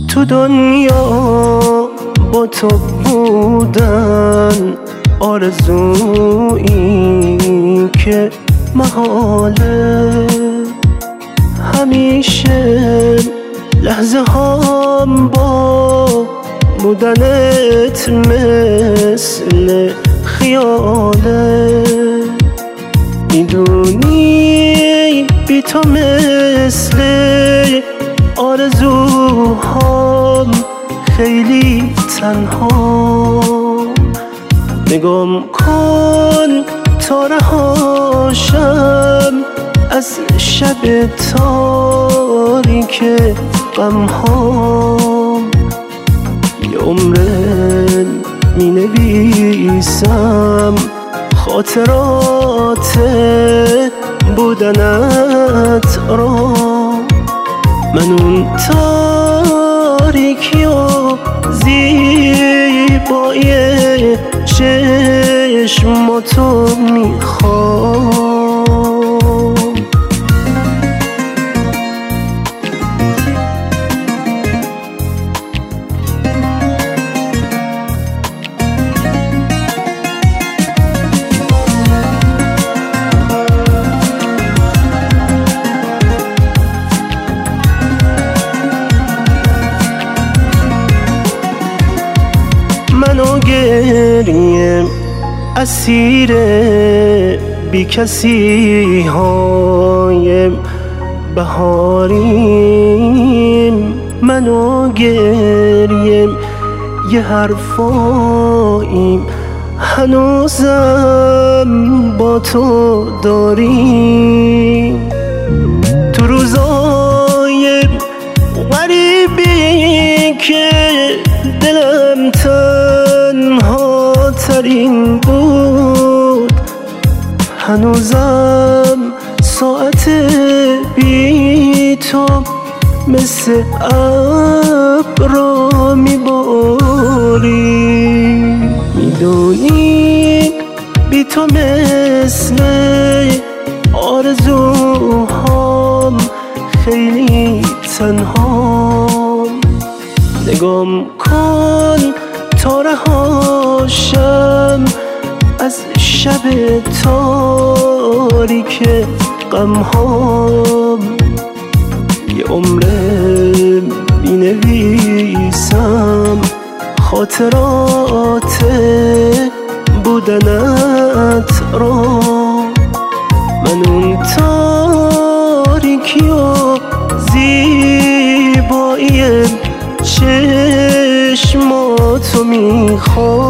تو دنیا با تو بودن آرزویی که محاله، همیشه لحظه هام با بودنت مثل خیاله. میدونی بی تو مثل آرزوهام خیلی تنها. نگام کن تا رهاشم از شب تاریک غمهام. یه عمره می نویسم خاطرات بودنت را. من اون تاریکی و زیبایی چشماتو میخوام. منو گریم اسیر بی کسی های بهاریم. منو گریم یه حرفاییم هنوزم با تو داریم. تو روزای غریبی که دلم تنها ترین بود، هنوزم ساعت بی تو مثل ابر میباری. میدونی بی تو مثل آرزوهام خیلی تنهام. نگام کن تا رهاشم از شب تاریک غمهام. یه عمره می نویسم خاطرات بودنت را. من اون تاریکی و زیبایی چشماتو میخوام.